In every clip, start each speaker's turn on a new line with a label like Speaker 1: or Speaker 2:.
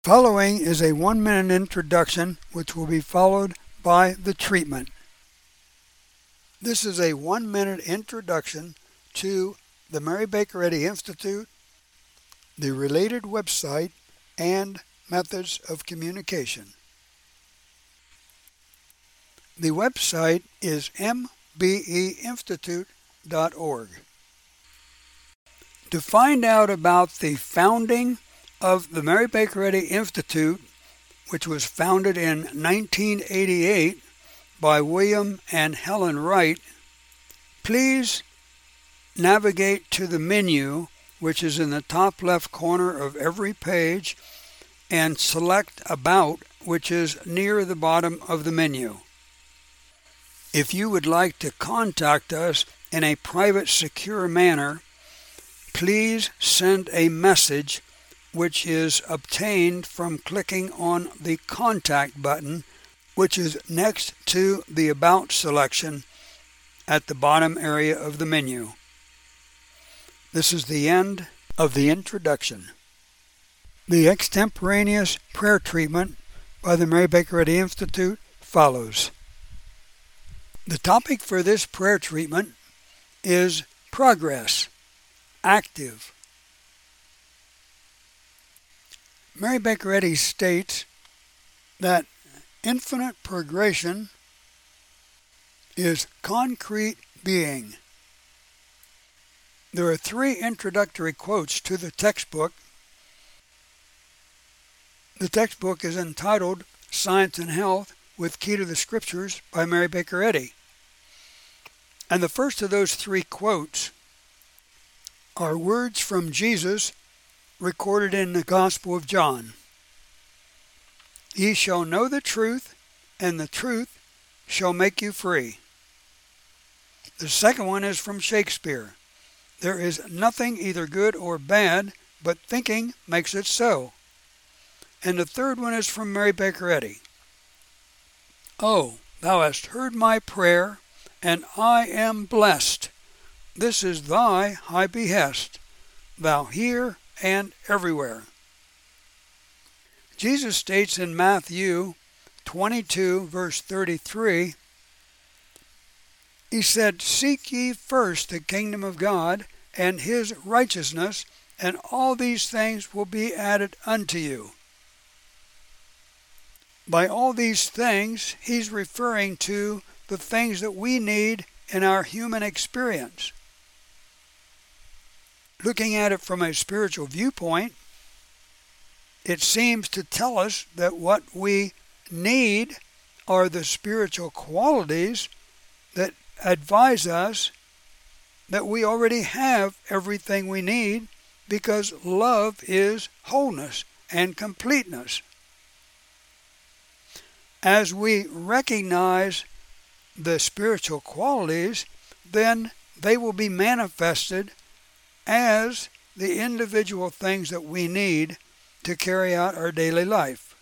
Speaker 1: Following is a 1-minute introduction which will be followed by the treatment. This is a 1-minute introduction to the Mary Baker Eddy Institute, the related website, and methods of communication. The website is mbeinstitute.org. To find out about the founding of the Mary Baker Eddy Institute, which was founded in 1988 by William and Helen Wright, please navigate to the menu, which is in the top left corner of every page, and select About, which is near the bottom of the menu. If you would like to contact us in a private, secure manner, please send a message which is obtained from clicking on the Contact button, which is next to the About selection at the bottom area of the menu. This is the end of the introduction. The extemporaneous prayer treatment by the Mary Baker Eddy Institute follows. The topic for this prayer treatment is progress, active. Mary Baker Eddy states that infinite progression is concrete being. There are 3 introductory quotes to the textbook. The textbook is entitled Science and Health with Key to the Scriptures by Mary Baker Eddy. And the first of those 3 quotes are words from Jesus recorded in the Gospel of John. Ye shall know the truth, and the truth shall make you free. The second one is from Shakespeare. There is nothing either good or bad, but thinking makes it so. And the third one is from Mary Baker Eddy. Oh, thou hast heard my prayer, and I am blessed. This is thy high behest. Thou hear and everywhere. Jesus states in Matthew 22, verse 33, He said, Seek ye first the kingdom of God and His righteousness, and all these things will be added unto you. By all these things, He's referring to the things that we need in our human experience. Looking at it from a spiritual viewpoint, it seems to tell us that what we need are the spiritual qualities that advise us that we already have everything we need, because love is wholeness and completeness. As we recognize the spiritual qualities, then they will be manifested as the individual things that we need to carry out our daily life.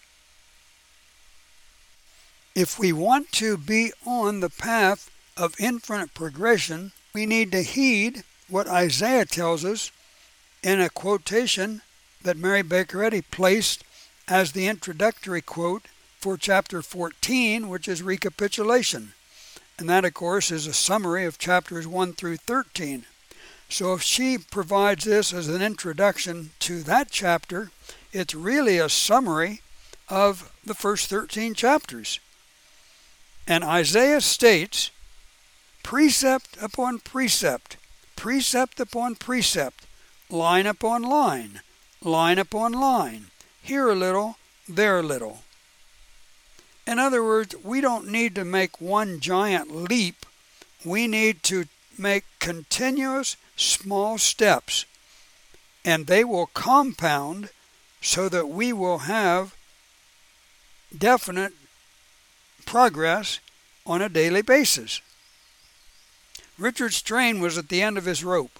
Speaker 1: If we want to be on the path of infinite progression, we need to heed what Isaiah tells us in a quotation that Mary Baker Eddy placed as the introductory quote for chapter 14, which is recapitulation. And that, of course, is a summary of chapters 1 through 13. So if she provides this as an introduction to that chapter, it's really a summary of the first 13 chapters. And Isaiah states, precept upon precept, precept upon precept, line upon line, line upon line, here a little, there a little. In other words, we don't need to make one giant leap. We need to make continuous small steps, and they will compound so that we will have definite progress on a daily basis. Richard Strain was at the end of his rope.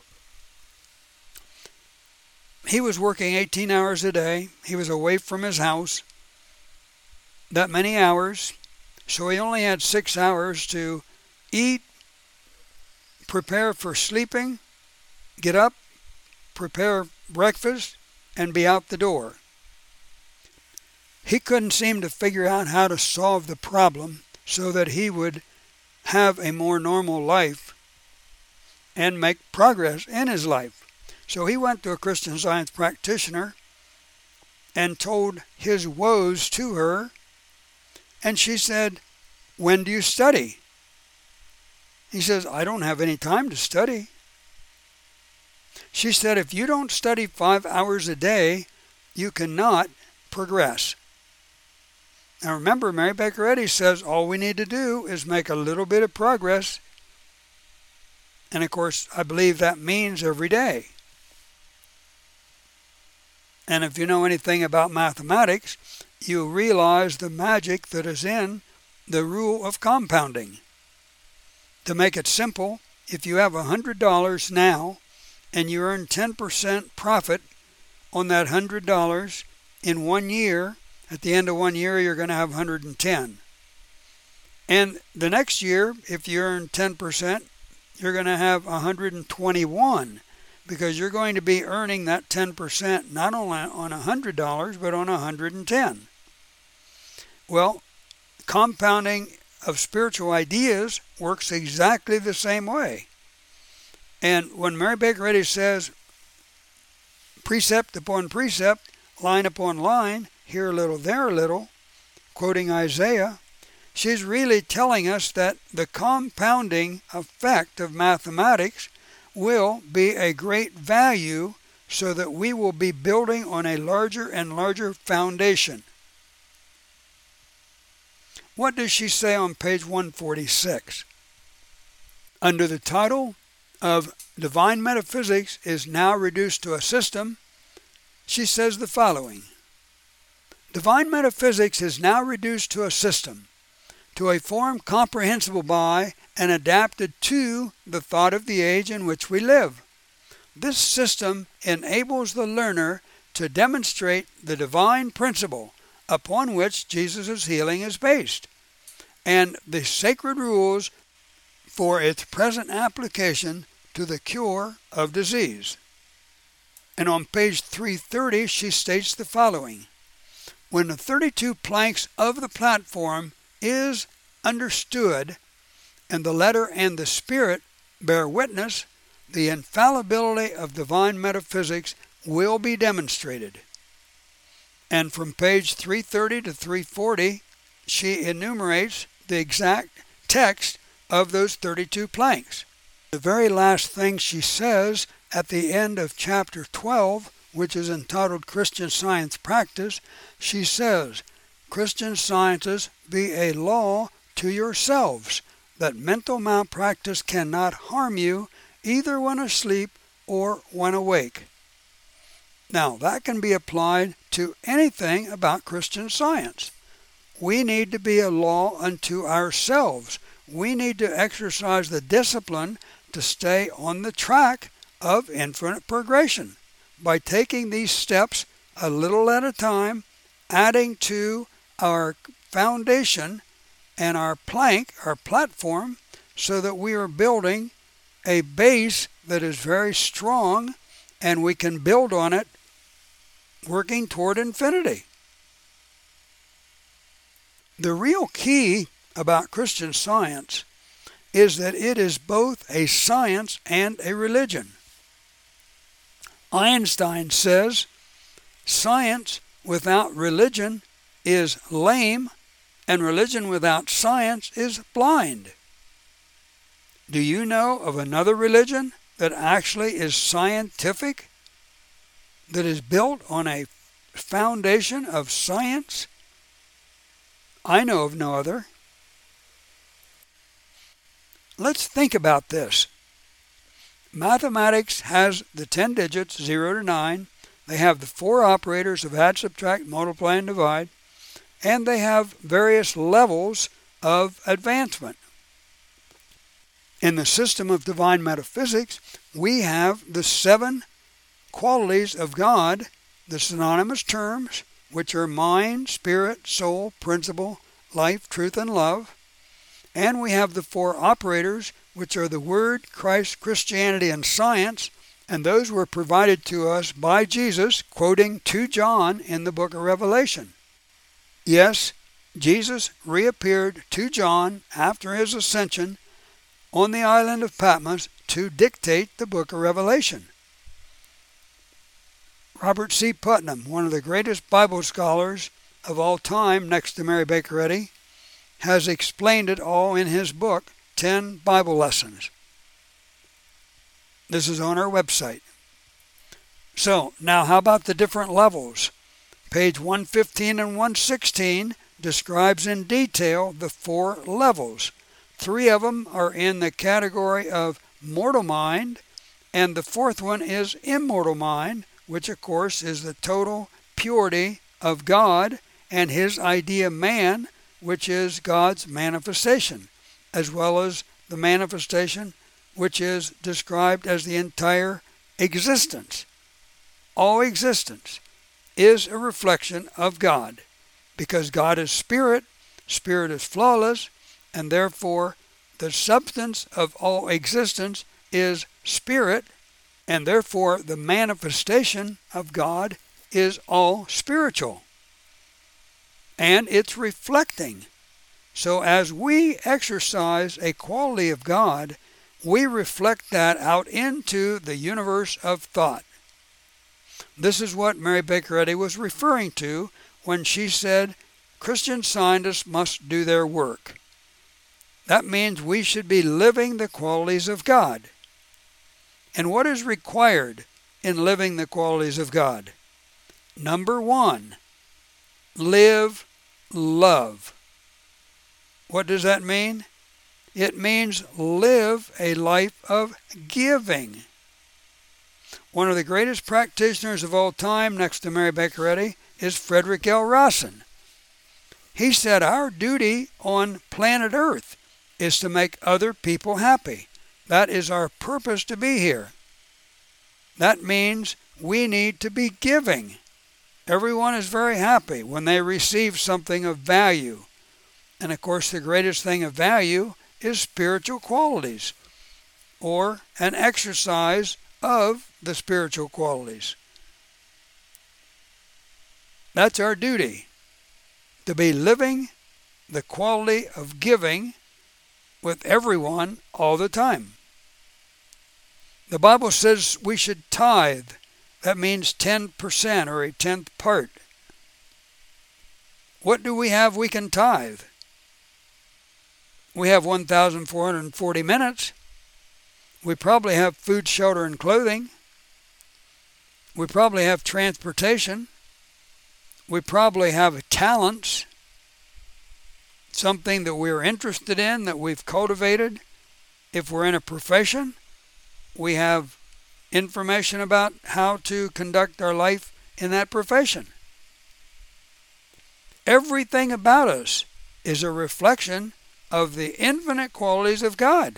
Speaker 1: He was working 18 hours a day. He was away from his house that many hours, so he only had 6 hours to eat, prepare for sleeping, get up, prepare breakfast, and be out the door. He couldn't seem to figure out how to solve the problem so that he would have a more normal life and make progress in his life. So he went to a Christian Science practitioner and told his woes to her, and she said, "When do you study?" He says, "I don't have any time to study." She said, "If you don't study 5 hours a day, you cannot progress." Now remember, Mary Baker Eddy says all we need to do is make a little bit of progress. And of course, I believe that means every day. And if you know anything about mathematics, you realize the magic that is in the rule of compounding. To make it simple, if you have $100 now and you earn 10% profit on that $100 in 1 year, at the end of 1 year you're going to have 110. And the next year, if you earn 10%, you're going to have 121, because you're going to be earning that 10% not only on $100 but on 110. Well, compounding of spiritual ideas works exactly the same way. And when Mary Baker Eddy says precept upon precept, line upon line, here a little, there a little, quoting Isaiah, she's really telling us that the compounding effect of mathematics will be a great value so that we will be building on a larger and larger foundation. What does she say on page 146? Under the title of Divine Metaphysics is now reduced to a system, she says the following: Divine metaphysics is now reduced to a system, to a form comprehensible by and adapted to the thought of the age in which we live. This system enables the learner to demonstrate the divine principle upon which Jesus' healing is based, and the sacred rules for its present application to the cure of disease. And on page 330, she states the following: when the 32 planks of the platform is understood, and the letter and the spirit bear witness, the infallibility of divine metaphysics will be demonstrated. And from page 330 to 340, she enumerates the exact text of those 32 planks. The very last thing she says at the end of chapter 12, which is entitled Christian Science Practice, she says, "Christian Sciences, be a law to yourselves, that mental malpractice cannot harm you either when asleep or when awake." Now, that can be applied to anything about Christian Science. We need to be a law unto ourselves. We need to exercise the discipline to stay on the track of infinite progression by taking these steps a little at a time, adding to our foundation and our plank, our platform, so that we are building a base that is very strong and we can build on it, working toward infinity. The real key about Christian Science is that it is both a science and a religion. Einstein says, "Science without religion is lame, and religion without science is blind." Do you know of another religion that actually is scientific, that is built on a foundation of science? I know of no other. Let's think about this. Mathematics has the 10 digits, 0 to 9. They have the 4 operators of add, subtract, multiply, and divide. And they have various levels of advancement. In the system of divine metaphysics, we have the 7 qualities of God, the synonymous terms, which are mind, spirit, soul, principle, life, truth, and love. And we have the 4 operators, which are the Word, Christ, Christianity, and science, and those were provided to us by Jesus, quoting 2 John in the book of Revelation. Yes, Jesus reappeared to John after his ascension on the island of Patmos to dictate the book of Revelation. Robert C. Putnam, one of the greatest Bible scholars of all time next to Mary Baker Eddy, has explained it all in his book, 10 Bible Lessons. This is on our website. So, now how about the different levels? Page 115 and 116 describes in detail the 4 levels. 3 of them are in the category of mortal mind, and the 4th one is immortal mind, which of course is the total purity of God and his idea man, which is God's manifestation, as well as the manifestation which is described as the entire existence. All existence is a reflection of God, because God is spirit, spirit is flawless, and therefore the substance of all existence is spirit, and therefore the manifestation of God is all spiritual. And it's reflecting. So as we exercise a quality of God, we reflect that out into the universe of thought. This is what Mary Baker Eddy was referring to when she said Christian scientists must do their work. That means we should be living the qualities of God. And what is required in living the qualities of God? Number 1, live love. What does that mean? It means live a life of giving. One of the greatest practitioners of all time next to Mary Baker Eddy is Frederick L. Rawson. He said our duty on planet Earth is to make other people happy. That is our purpose to be here. That means we need to be giving. Everyone is very happy when they receive something of value. And of course the greatest thing of value is spiritual qualities, or an exercise of the spiritual qualities. That's our duty, to be living the quality of giving with everyone all the time. The Bible says we should tithe. That means 10% or a 10th part. What do we have we can tithe? We have 1,440 minutes. We probably have food, shelter, and clothing. We probably have transportation. We probably have talents, something that we're interested in, that we've cultivated. If we're in a profession, we have information about how to conduct our life in that profession. Everything about us is a reflection of the infinite qualities of God.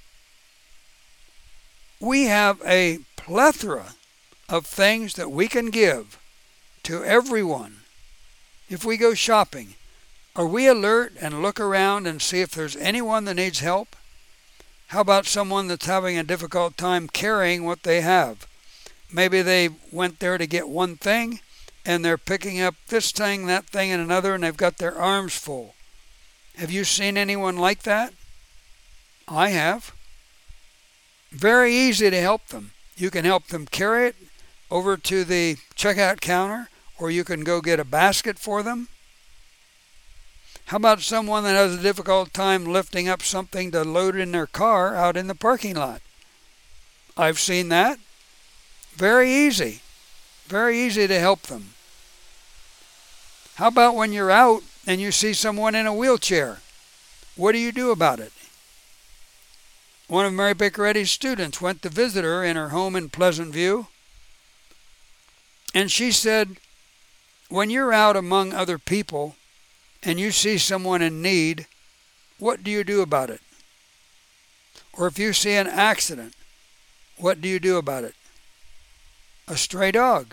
Speaker 1: We have a plethora of things that we can give to everyone. If we go shopping, are we alert and look around and see if there's anyone that needs help? How about someone that's having a difficult time carrying what they have? Maybe they went there to get one thing and they're picking up this thing, that thing, and another, and they've got their arms full. Have you seen anyone like that? I have. Very easy to help them. You can help them carry it over to the checkout counter, or you can go get a basket for them. How about someone that has a difficult time lifting up something to load in their car out in the parking lot? I've seen that. Very easy. Very easy to help them. How about when you're out and you see someone in a wheelchair? What do you do about it? One of Mary Baker Eddy's students went to visit her in her home in Pleasant View, and she said, when you're out among other people and you see someone in need, what do you do about it? Or if you see an accident, what do you do about it? A stray dog.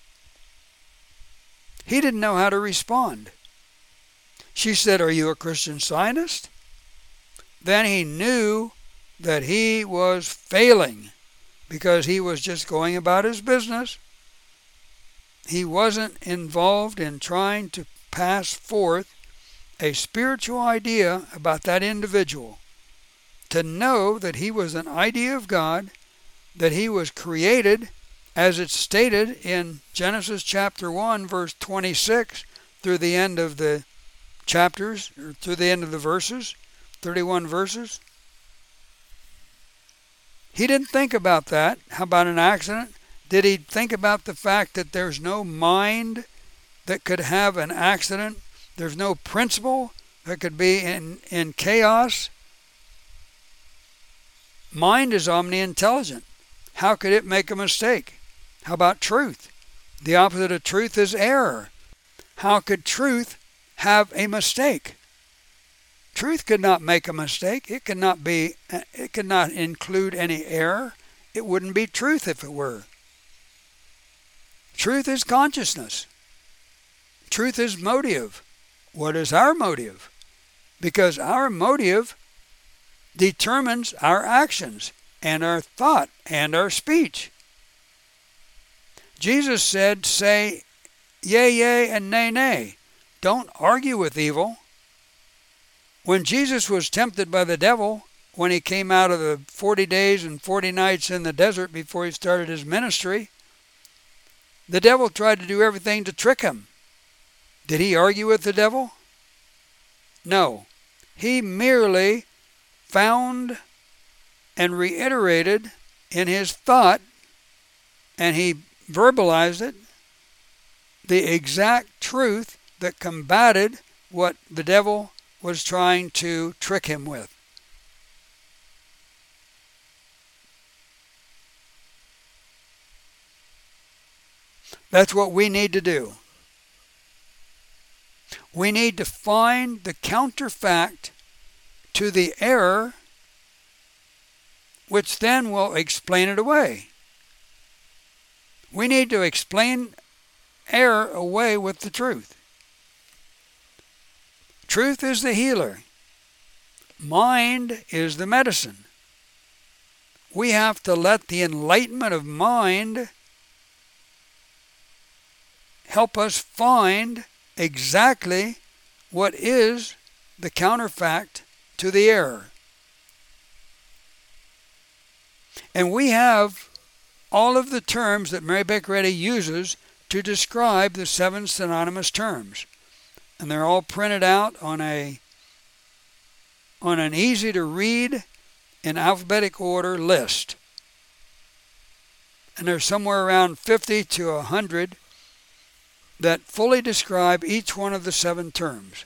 Speaker 1: He didn't know how to respond. She said, are you a Christian Scientist? Then he knew that he was failing because he was just going about his business. He wasn't involved in trying to pass forth a spiritual idea about that individual, to know that he was an idea of God, that he was created, as it's stated in Genesis chapter 1, verse 26, through the end of the chapters, or through the end of the verses, 31 verses. He didn't think about that. How about an accident? Did he think about the fact that there's no mind that could have an accident? There's no principle that could be in chaos? Mind is omni-intelligent. How could it make a mistake? How about truth? The opposite of truth is error. How could truth have a mistake? Truth could not make a mistake. It could not include any error. It wouldn't be truth if it were. Truth is consciousness. Truth is motive. What is our motive? Because our motive determines our actions and our thought and our speech. Jesus said, say yea, yea, and nay, nay. Don't argue with evil. When Jesus was tempted by the devil, when he came out of the 40 days and 40 nights in the desert before he started his ministry, the devil tried to do everything to trick him. Did he argue with the devil? No. He merely found and reiterated in his thought, and he verbalized it, the exact truth that combated what the devil was trying to trick him with. That's what we need to do. We need to find the counterfact to the error, which then will explain it away. We need to explain error away with the truth. Truth is the healer. Mind is the medicine. We have to let the enlightenment of mind help us find exactly what is the counterfact to the error. And we have all of the terms that Mary Baker Eddy uses to describe the 7 synonymous terms. And they're all printed out on an easy to read in alphabetic order list. And there's somewhere around 50 to 100 that fully describe each one of the 7 terms.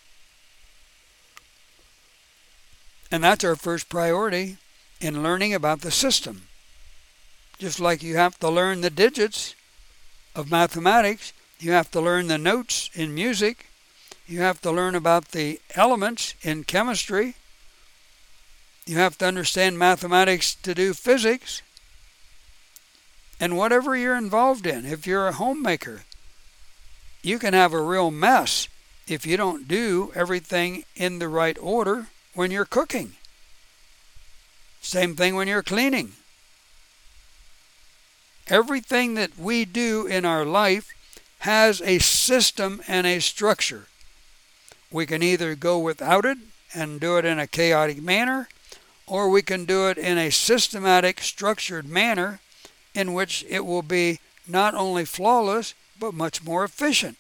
Speaker 1: And that's our first priority in learning about the system. Just like you have to learn the digits of mathematics, you have to learn the notes in music, you have to learn about the elements in chemistry, you have to understand mathematics to do physics, and whatever you're involved in. If you're a homemaker, you can have a real mess if you don't do everything in the right order when you're cooking. Same thing when you're cleaning. Everything that we do in our life has a system and a structure. We can either go without it and do it in a chaotic manner, or we can do it in a systematic, structured manner in which it will be not only flawless, but much more efficient.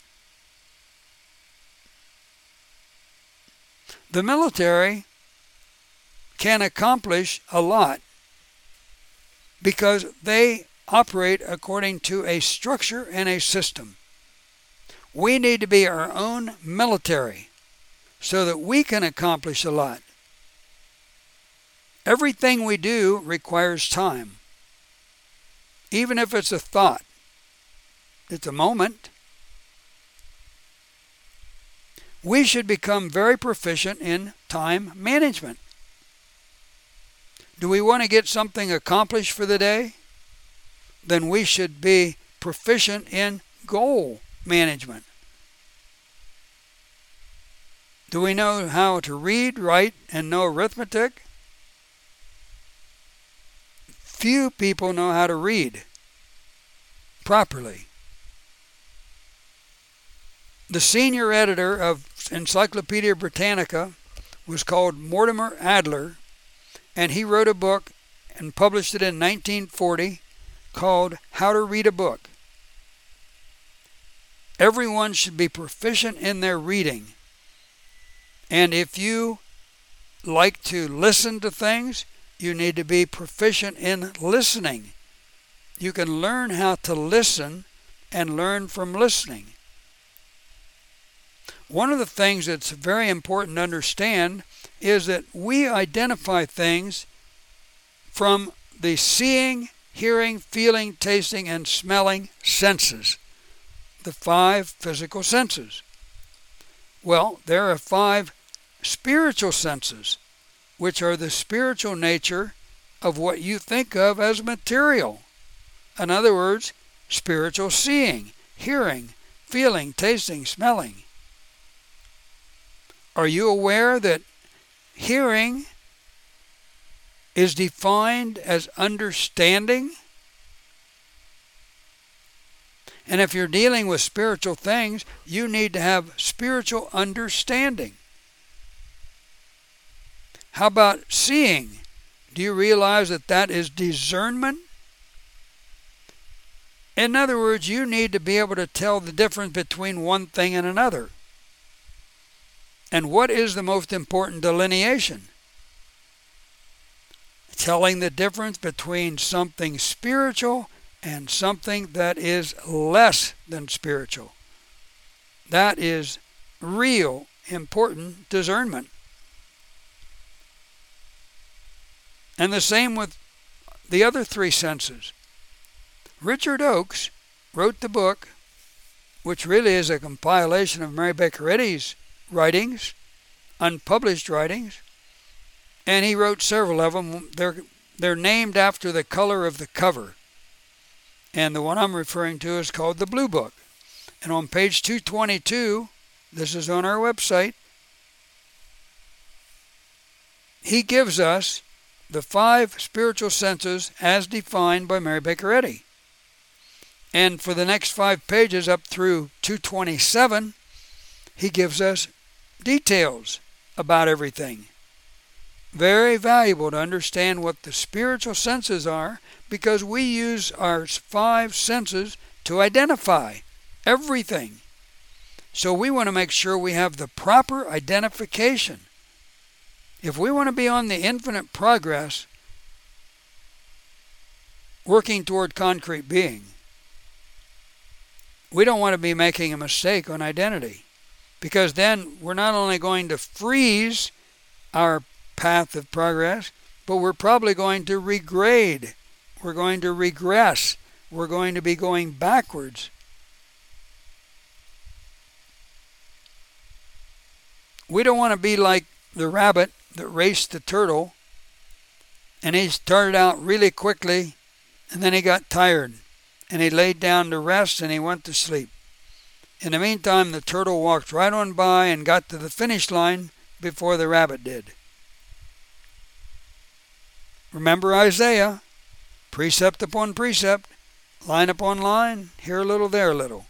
Speaker 1: The military can accomplish a lot because they operate according to a structure and a system. We need to be our own military so that we can accomplish a lot. Everything we do requires time. Even if it's a thought, it's a moment. We should become very proficient in time management. Do we want to get something accomplished for the day? Then we should be proficient in goal management. Do we know how to read, write, and know arithmetic? Few people know how to read properly. The senior editor of Encyclopedia Britannica was called Mortimer Adler, and he wrote a book and published it in 1940 called How to Read a Book. Everyone should be proficient in their reading. And if you like to listen to things, you need to be proficient in listening. You can learn how to listen and learn from listening. One of the things that's very important to understand is that we identify things from the seeing, hearing, feeling, tasting, and smelling senses, the 5 physical senses. Well, there are 5 spiritual senses, which are the spiritual nature of what you think of as material. In other words, spiritual seeing, hearing, feeling, tasting, smelling. Are you aware that hearing is defined as understanding? And if you're dealing with spiritual things, you need to have spiritual understanding. How about seeing? Do you realize that that is discernment? In other words, you need to be able to tell the difference between one thing and another. And what is the most important delineation? Telling the difference between something spiritual and something that is less than spiritual. That is real important discernment. And the same with the other 3 senses. Richard Oakes wrote the book, which really is a compilation of Mary Baker Eddy's writings, unpublished writings, and he wrote several of them. They're named after the color of the cover. And the one I'm referring to is called the Blue Book. And on page 222, this is on our website, he gives us the 5 spiritual senses as defined by Mary Baker Eddy. And for the next 5 pages up through 227, he gives us details about everything. Very valuable to understand what the spiritual senses are, because we use our 5 senses to identify everything. So we want to make sure we have the proper identification. If we want to be on the infinite progress, working toward concrete being, we don't want to be making a mistake on identity, because then we're not only going to freeze our path of progress, but we're probably going to regrade. We're going to regress. We're going to be going backwards. We don't want to be like the rabbit that raced the turtle, and he started out really quickly, and then he got tired, and he laid down to rest, and he went to sleep. In the meantime, the turtle walked right on by and got to the finish line before the rabbit did. Remember Isaiah, precept upon precept, line upon line, here a little, there a little.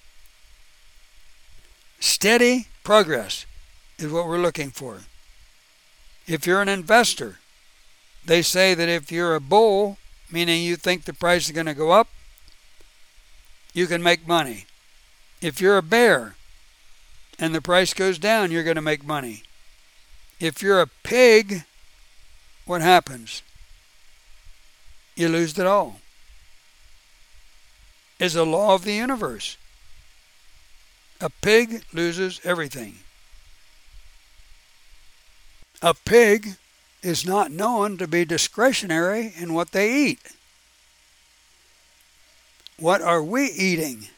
Speaker 1: Steady progress is what we're looking for. If you're an investor, they say that if you're a bull, meaning you think the price is going to go up, you can make money. If you're a bear and the price goes down, you're going to make money. If you're a pig, what happens? You lose it all. It's a law of the universe. A pig loses everything. A pig is not known to be discretionary in what they eat. What are we eating?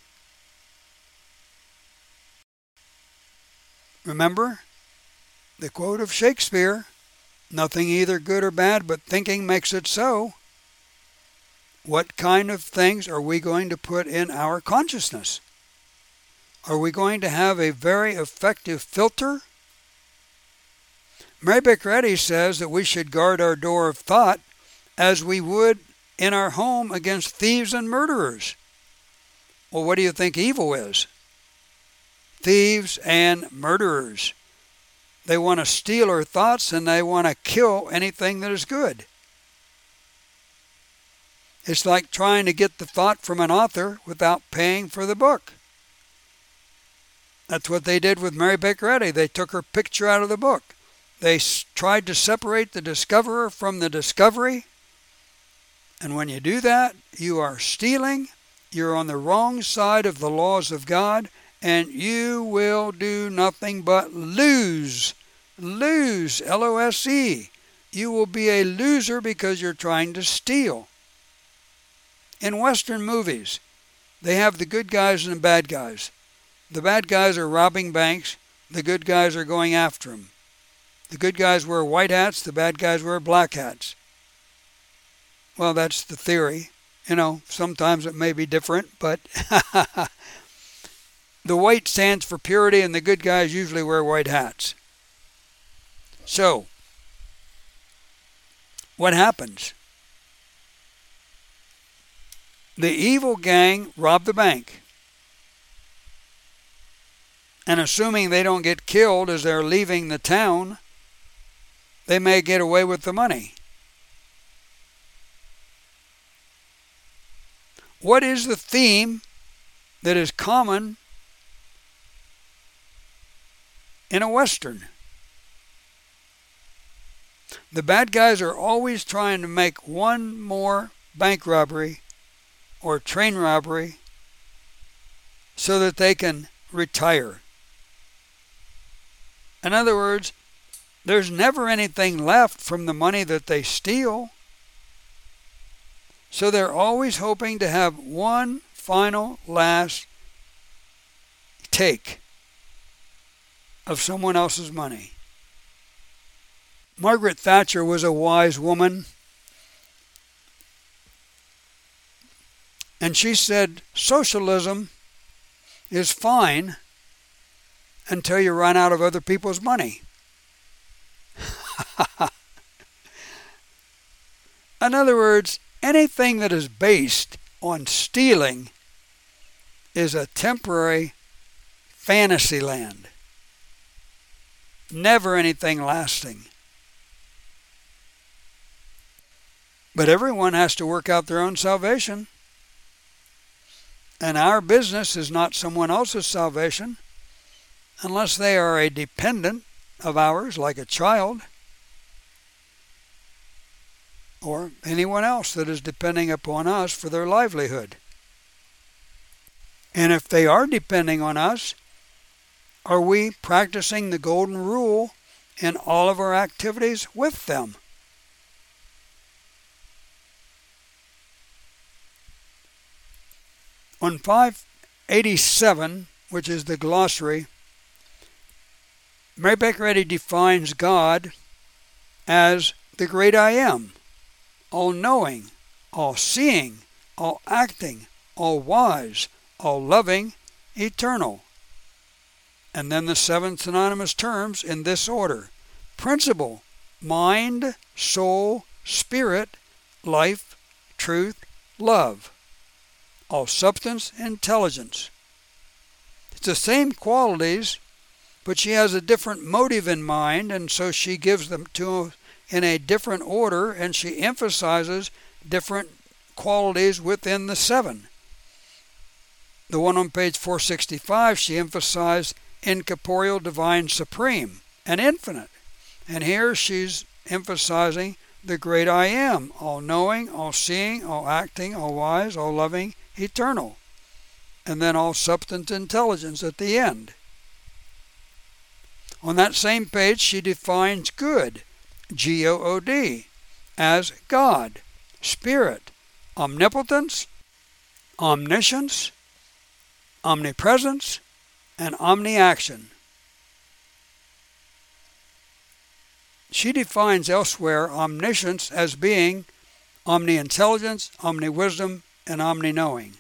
Speaker 1: Remember the quote of Shakespeare, "Nothing either good or bad, but thinking makes it so." What kind of things are we going to put in our consciousness? Are we going to have a very effective filter? Mary Baker Eddy says that we should guard our door of thought as we would in our home against thieves and murderers. Well, what do you think evil is? thieves, and murderers. They want to steal our thoughts, and they want to kill anything that is good. It's like trying to get the thought from an author without paying for the book. That's what they did with Mary Baker Eddy. They took her picture out of the book. They tried to separate the discoverer from the discovery. And when you do that, you are stealing. You're on the wrong side of the laws of God, and you will do nothing but lose. Lose, L-O-S-E. You will be a loser because you're trying to steal. In Western movies, they have the good guys and the bad guys. The bad guys are robbing banks. The good guys are going after them. The good guys wear white hats. The bad guys wear black hats. Well, that's the theory. Sometimes it may be different, but the white stands for purity, and the good guys usually wear white hats. So, what happens? The evil gang rob the bank. And assuming they don't get killed as they're leaving the town, they may get away with the money. What is the theme that is common in a Western? The bad guys are always trying to make one more bank robbery or train robbery so that they can retire. In other words, there's never anything left from the money that they steal. So they're always hoping to have one final last take of someone else's money. Margaret Thatcher was a wise woman, and she said socialism is fine until you run out of other people's money. In other words, anything that is based on stealing is a temporary fantasy land. Never anything lasting. But everyone has to work out their own salvation. And our business is not someone else's salvation unless they are a dependent of ours, like a child, or anyone else that is depending upon us for their livelihood. And if they are depending on us, are we practicing the golden rule in all of our activities with them? On 587, which is the glossary, Mary Baker Eddy defines God as the great I am, all-knowing, all-seeing, all-acting, all-wise, all-loving, eternal. And then the 7 synonymous terms in this order: principle, mind, soul, spirit, life, truth, love. All substance, intelligence. It's the same qualities, but she has a different motive in mind, and so she gives them to in a different order, and she emphasizes different qualities within the 7. The one on page 465, she emphasized incorporeal, divine, supreme, and infinite. And here she's emphasizing the great I am, all-knowing, all-seeing, all-acting, all-wise, all-loving, eternal. And then all substance, intelligence at the end. On that same page, she defines good, G-O-O-D, as God, Spirit, omnipotence, omniscience, omnipresence, and omniaction. She defines elsewhere omniscience as being omni-intelligence, omni-wisdom, and omni-knowing.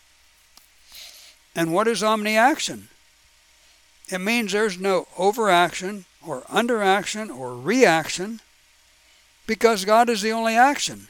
Speaker 1: And what is omniaction? It means there's no overaction or underaction or reaction, because God is the only action.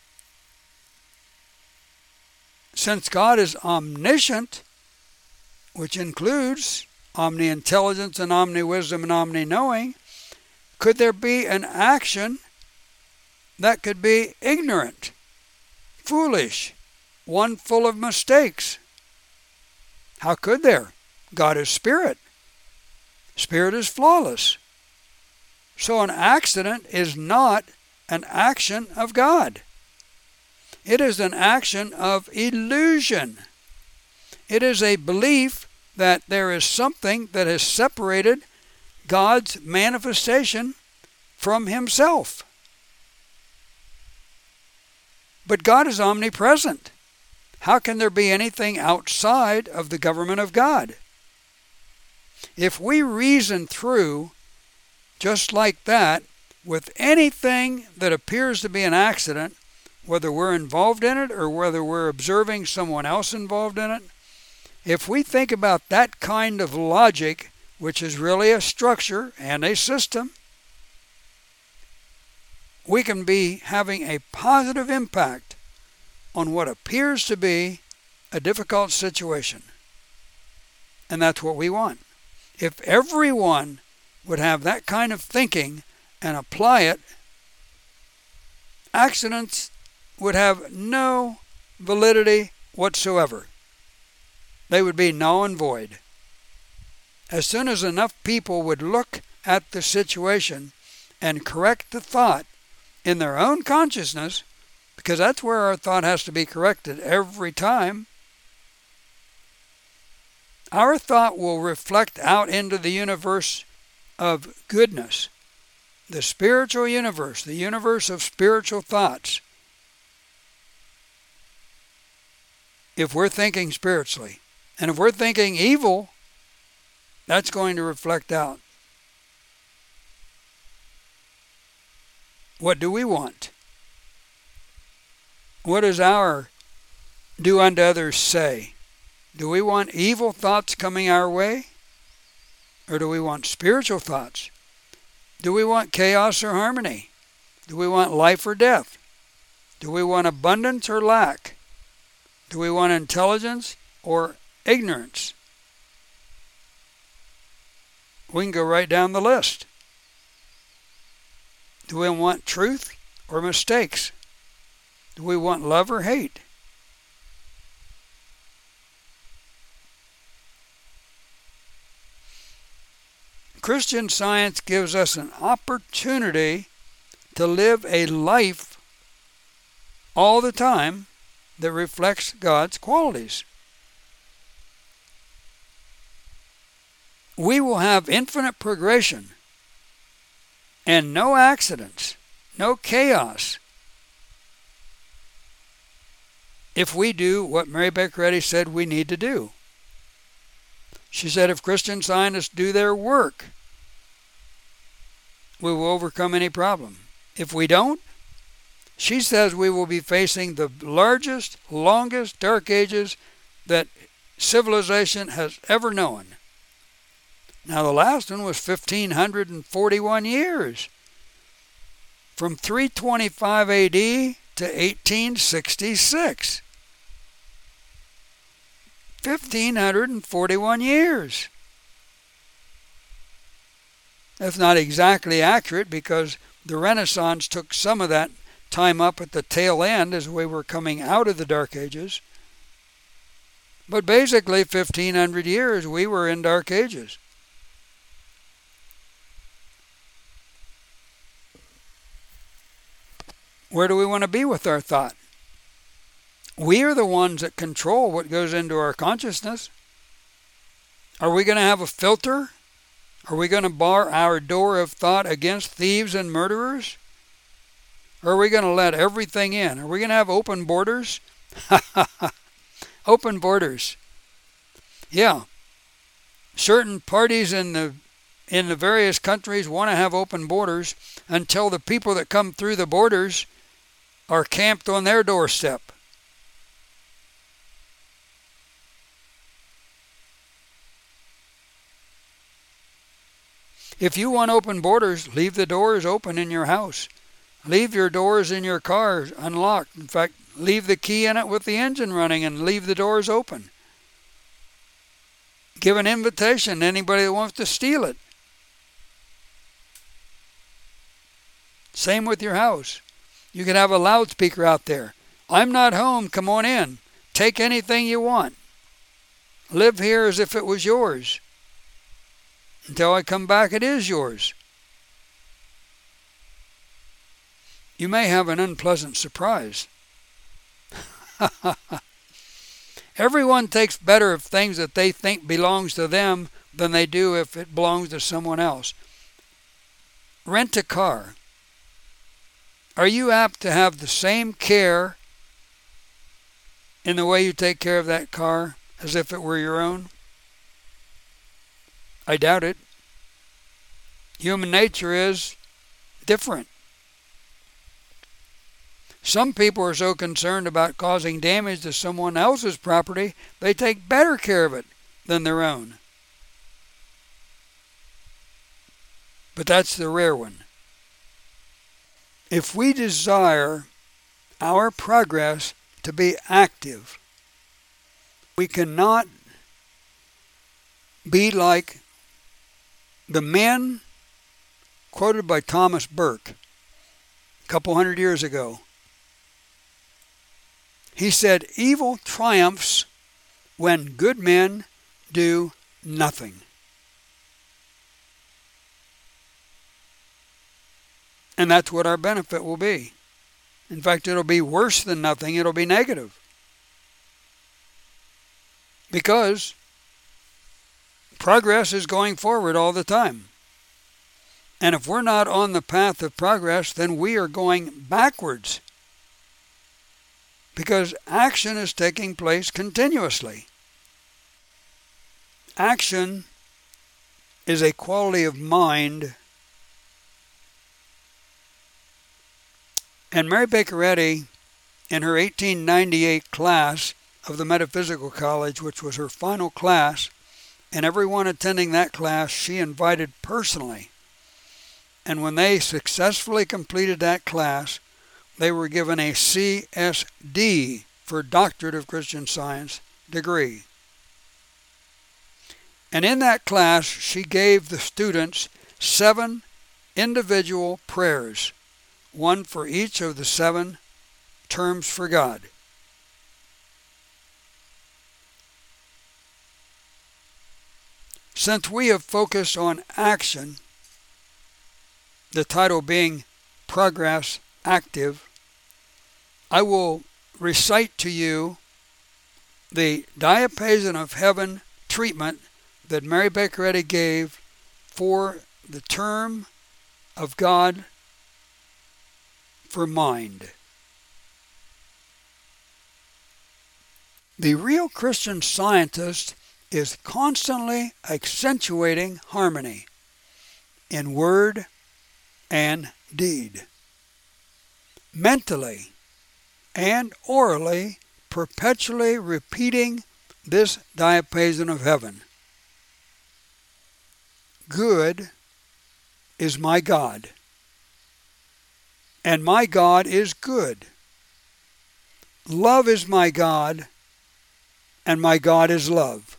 Speaker 1: Since God is omniscient, which includes omni-intelligence and omni-wisdom and omni-knowing, could there be an action that could be ignorant, foolish, one full of mistakes? How could there? God is spirit. Spirit is flawless. So an accident is not an action of God. It is an action of illusion. It is a belief that there is something that has separated God's manifestation from himself. But God is omnipresent. How can there be anything outside of the government of God? If we reason through, just like that, with anything that appears to be an accident, whether we're involved in it or whether we're observing someone else involved in it, if we think about that kind of logic, which is really a structure and a system, we can be having a positive impact on what appears to be a difficult situation. And that's what we want. If everyone would have that kind of thinking and apply it, accidents would have no validity whatsoever. They would be null and void. As soon as enough people would look at the situation and correct the thought in their own consciousness, because that's where our thought has to be corrected every time, our thought will reflect out into the universe of goodness, the spiritual universe, the universe of spiritual thoughts. If we're thinking spiritually, and if we're thinking evil, that's going to reflect out. What do we want? What does our do unto others say? Do we want evil thoughts coming our way? Or do we want spiritual thoughts? Do we want chaos or harmony? Do we want life or death? Do we want abundance or lack? Do we want intelligence or ignorance? We can go right down the list. Do we want truth or mistakes? Do we want love or hate? Christian Science gives us an opportunity to live a life all the time that reflects God's qualities. We will have infinite progression and no accidents, no chaos, if we do what Mary Baker Eddy said we need to do. She said if Christian Scientists do their work, we will overcome any problem. If we don't, she says we will be facing the largest, longest dark ages that civilization has ever known. Now the last one was 1,541 years, from 325 AD to 1866. 1,541 years. That's not exactly accurate because the Renaissance took some of that time up at the tail end as we were coming out of the Dark Ages. But basically 1,500 years we were in Dark Ages. Where do we want to be with our thought? We are the ones that control what goes into our consciousness. Are we going to have a filter? Are we going to bar our door of thought against thieves and murderers? Or are we going to let everything in? Are we going to have open borders? Open borders. Yeah. Certain parties in the various countries want to have open borders until the people that come through the borders are camped on their doorstep. If you want open borders, leave the doors open in your house. Leave your doors in your cars unlocked. In fact, leave the key in it with the engine running and leave the doors open. Give an invitation to anybody that wants to steal it. Same with your house. You could have a loudspeaker out there. I'm not home, come on in. Take anything you want. Live here as if it was yours. Until I come back, it is yours. You may have an unpleasant surprise. Everyone takes better of things that they think belongs to them than they do if it belongs to someone else. Rent a car. Are you apt to have the same care in the way you take care of that car as if it were your own? I doubt it. Human nature is different. Some people are so concerned about causing damage to someone else's property, they take better care of it than their own. But that's the rare one. If we desire our progress to be active, we cannot be like the men quoted by Thomas Burke a couple hundred years ago. He said, evil triumphs when good men do nothing. And that's what our benefit will be. In fact, it'll be worse than nothing. It'll be negative. Because progress is going forward all the time. And if we're not on the path of progress, then we are going backwards. Because action is taking place continuously. Action is a quality of mind. And Mary Baker Eddy, in her 1898 class of the Metaphysical College, which was her final class, and everyone attending that class she invited personally. And when they successfully completed that class, they were given a CSD for Doctorate of Christian Science degree. And in that class, she gave the students 7 individual prayers, one for each of the 7 terms for God. Since we have focused on action, the title being Progress Active, I will recite to you the diapason of heaven treatment that Mary Baker Eddy gave for the term of God for mind. The real Christian Scientist is constantly accentuating harmony in word and deed, mentally and orally, perpetually repeating this diapason of heaven. Good is my God, and my God is good. Love is my God, and my God is love.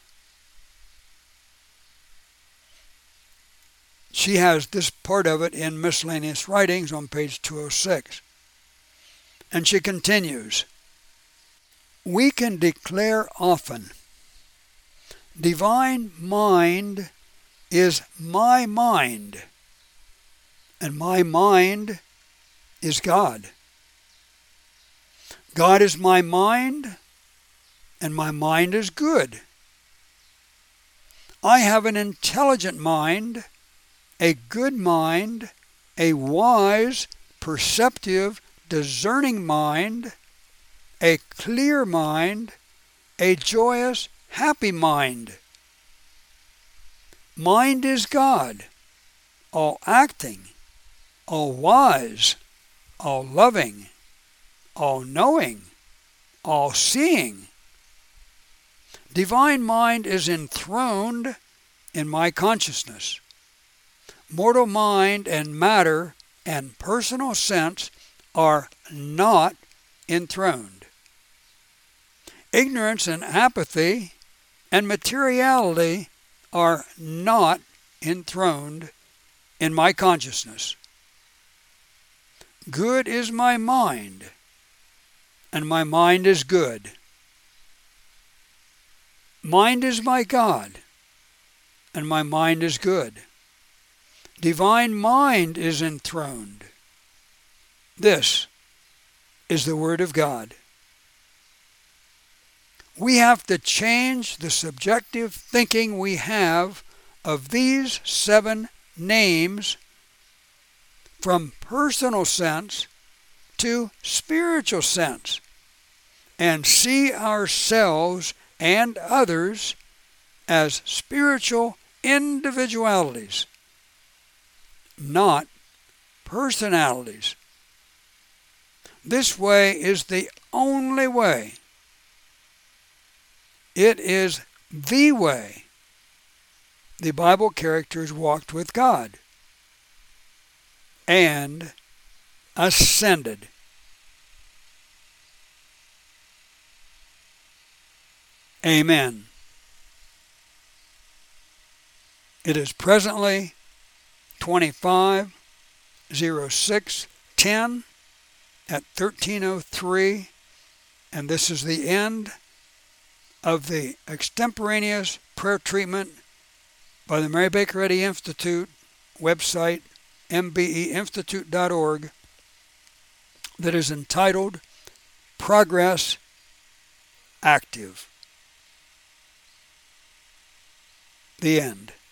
Speaker 1: She has this part of it in Miscellaneous Writings on page 206. And she continues, we can declare often, divine mind is my mind, and my mind is God. God is my mind, and my mind is good. I have an intelligent mind, a good mind, a wise, perceptive, discerning mind, a clear mind, a joyous, happy mind. Mind is God, all acting, all wise, all loving, all knowing, all seeing. Divine mind is enthroned in my consciousness. Mortal mind and matter and personal sense are not enthroned. Ignorance and apathy and materiality are not enthroned in my consciousness. Good is my mind, and my mind is good. Mind is my God, and my mind is good. Divine mind is enthroned. This is the Word of God. We have to change the subjective thinking we have of these 7 names from personal sense to spiritual sense and see ourselves and others as spiritual individualities, not personalities. This way is the only way. It is the way the Bible characters walked with God and ascended. Amen. It is presently 25:06:10 at 13:03, and this is the end of the extemporaneous prayer treatment by the Mary Baker Eddy Institute website, mbeinstitute.org, that is entitled Progress Active. The end.